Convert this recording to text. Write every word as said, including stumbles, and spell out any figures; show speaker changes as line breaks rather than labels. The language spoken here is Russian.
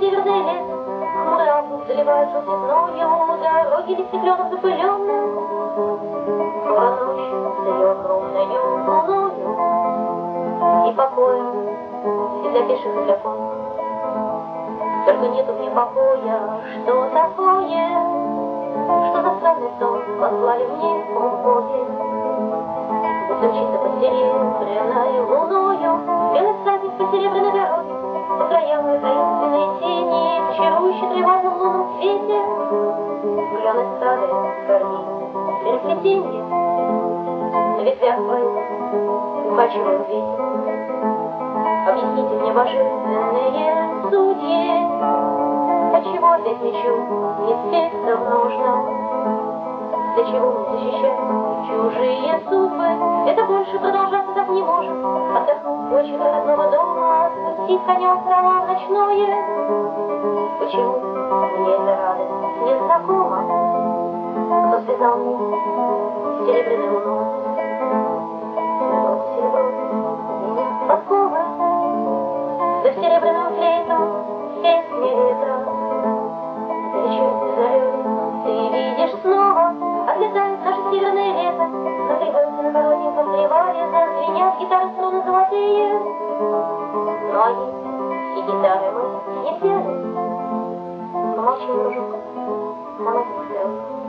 северное лето, хмурый август заливает желтизною дороги листекленом запыленным. Скоро ночь зальет ровною луною и покоем, и для пеших, и для конных. Только нету мне покоя, что такое, что за странный сон послали мне полгода. Стучится под серебряной луною, белый всадник по серебряной дороге, по краям и таинственные тени, чарующие тревожно в лунном свете. Клены старые, корни, переплетенье, на ветвях твоих укачивают ветер. Объясните мне, божественные судьи, отчего опять мечу не спеться нужно? Для чего мне защищать чужие судьбы? Это больше продолжаться так не может. Отдохнуть хочет от родного дома, спустить коня в трава ночное. Почему мне эта радость незнакома? Кто связал мне серебряной луной? Серебро, подковы, да в серебряную флейту песни ветра. Вечерней зарей ты видишь снова, отлетает наше северное лето. На прибылке на коротеньком привале зазвенят гитары струны золотые. Мои и гитары мы не взяли. Помолчи, дружок, молодец,